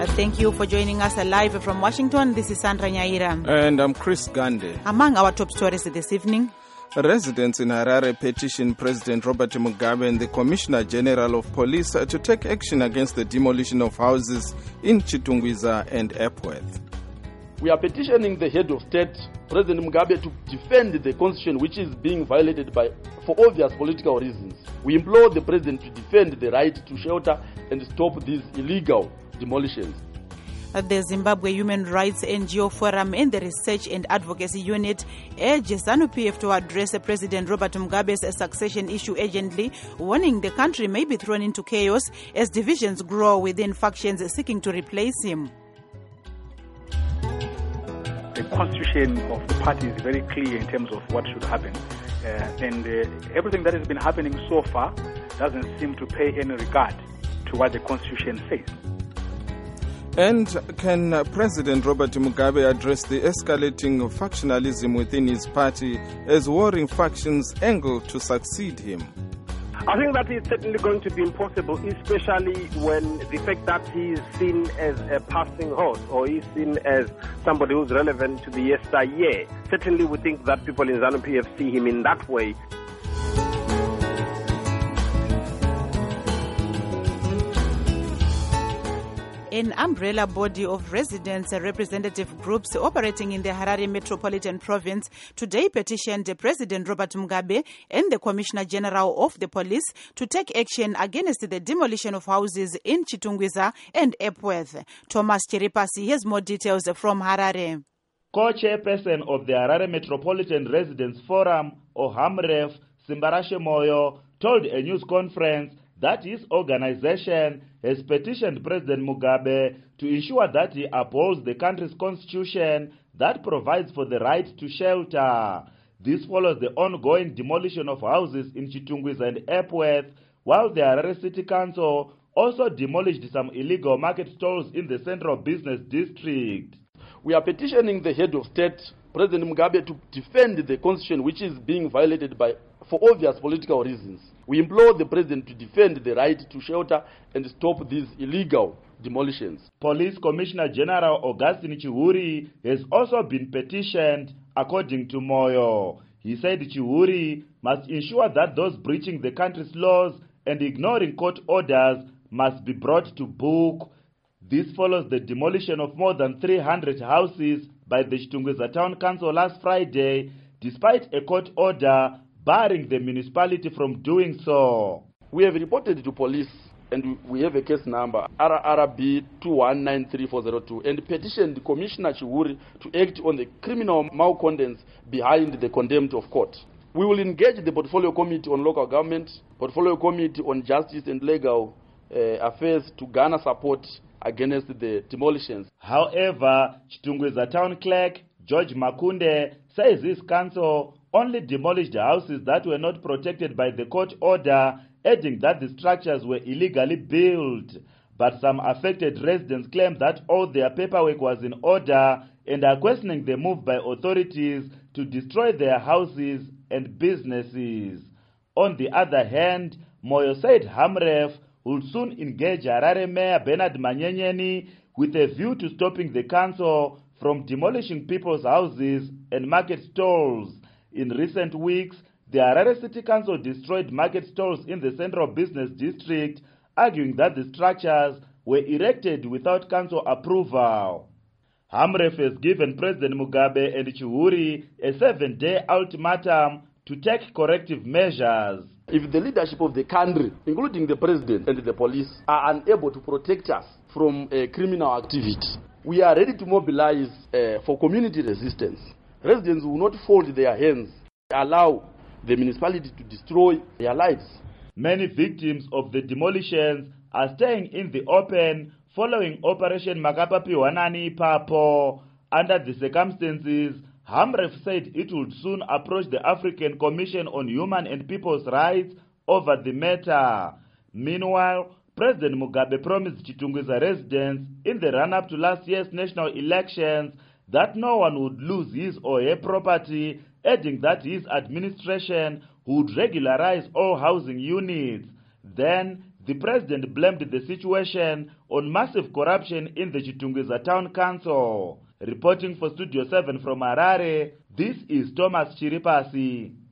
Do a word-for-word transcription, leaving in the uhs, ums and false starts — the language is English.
Thank you for joining us live from Washington. This is Sandra Nyaira. And I'm Chris Gande. Among our top stories this evening, residents in Harare petition President Robert Mugabe and the Commissioner General of Police to take action against the demolition of houses in Chitungwiza and Epworth. We are petitioning the head of state, President Mugabe, to defend the constitution which is being violated by, for obvious political reasons. We implore the president to defend the right to shelter and stop these illegal demolitions. The Zimbabwe Human Rights N G O Forum and the Research and Advocacy Unit urge ZANU-P F to address President Robert Mugabe's succession issue urgently, warning the country may be thrown into chaos as divisions grow within factions seeking to replace him. The constitution of the party is very clear in terms of what should happen. Uh, and uh, everything that has been happening so far doesn't seem to pay any regard to what the constitution says. And can President Robert Mugabe address the escalating factionalism within his party as warring factions angle to succeed him? I think that is certainly going to be impossible, especially when the fact that he is seen as a passing horse or he's seen as somebody who's relevant to the yesteryear. Certainly we think that people in ZANU-P F see him in that way. An umbrella body of residents and representative groups operating in the Harare Metropolitan Province today petitioned President Robert Mugabe and the Commissioner General of the Police to take action against the demolition of houses in Chitungwiza and Epworth. Thomas Chiripasi has more details from Harare. Co-chairperson of the Harare Metropolitan Residents Forum, or HAMREF, Simbarashe Moyo, told a news conference that his organization has petitioned President Mugabe to ensure that he upholds the country's constitution that provides for the right to shelter. This follows the ongoing demolition of houses in Chitungwiza and Epworth, while the Harare City Council also demolished some illegal market stalls in the Central Business District. We are petitioning the head of state, President Mugabe, to defend the constitution which is being violated by, for obvious political reasons. We implore the president to defend the right to shelter and stop these illegal demolitions. Police Commissioner General Augustine Chihuri has also been petitioned, according to Moyo. He said Chihuri must ensure that those breaching the country's laws and ignoring court orders must be brought to book. This follows the demolition of more than three hundred houses by the Chitungwiza Town Council last Friday, despite a court order barring the municipality from doing so. We have reported to police, and we have a case number R R B two one nine three four zero two, and petitioned Commissioner Chihuri to act on the criminal malcontents behind the contempt of court. We will engage the Portfolio Committee on Local Government, Portfolio Committee on Justice and Legal uh, Affairs to garner support against the demolitions. However, Chitungwiza Town Clerk George Makunde says his council only demolished houses that were not protected by the court order, adding that the structures were illegally built. But some affected residents claim that all their paperwork was in order and are questioning the move by authorities to destroy their houses and businesses. On the other hand, Moyo said HAMREF will soon engage Harare Mayor Bernard Manyenyeni with a view to stopping the council from demolishing people's houses and market stalls. In recent weeks, the Harare City Council destroyed market stalls in the Central Business District, arguing that the structures were erected without council approval. HAMREF has given President Mugabe and Chihuri a seven-day ultimatum to take corrective measures. If the leadership of the country, including the president and the police, are unable to protect us from uh, criminal activity, we are ready to mobilize uh, for community resistance. Residents will not fold their hands, allow the municipality to destroy their lives. Many victims of the demolitions are staying in the open following Operation Makapapi Wanani Papo. Under the circumstances, HAMREF said it would soon approach the African Commission on Human and People's Rights over the matter. Meanwhile, President Mugabe promised Chitungwiza residents in the run-up to last year's national elections that no one would lose his or her property, adding that his administration would regularize all housing units. Then, The president blamed the situation on massive corruption in the Chitungwiza Town Council. Reporting for Studio seven from Harare, this is Thomas Chiripasi.